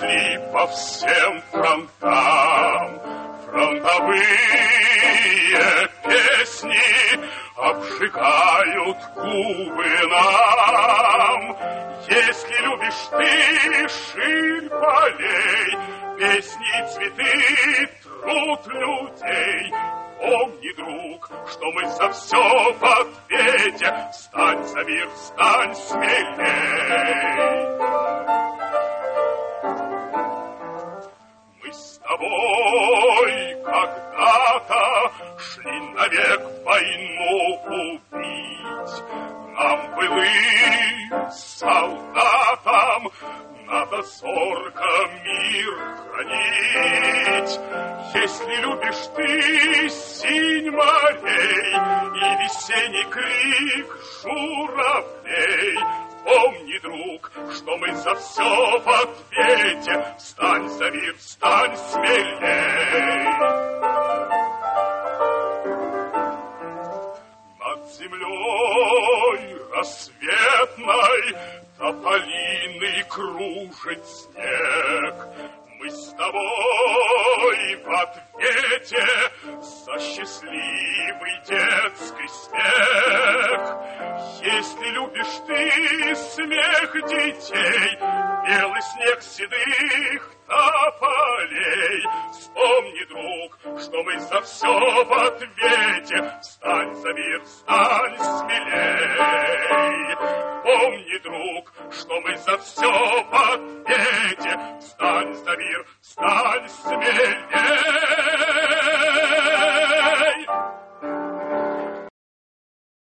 шли по всем фронтам. Фронтовые песни обжигают губы нам. Если любишь ты ширь полей, песни и цветы, труд людей, помни, друг, что мы за все в ответе. Встань за мир, встань смелей. Мы с тобой когда-то шли навек войну убить. Нам, былым солдатам, надо зорко мир хранить. Если любишь ты синь морей и весенний крик журавлей, помни, друг, что мы за все в ответе. Встань за мир, встань смелей. Над землей рассветной тополиный кружит снег. Мы с тобой в ответе за счастливый детский смех. Если любишь ты смех детей, белый снег седых тополей, вспомни, друг, что мы за все в ответе. Встань за мир, встань смелей. Помни, друг, что мы за все в ответе. Встань за мир, встань смелей.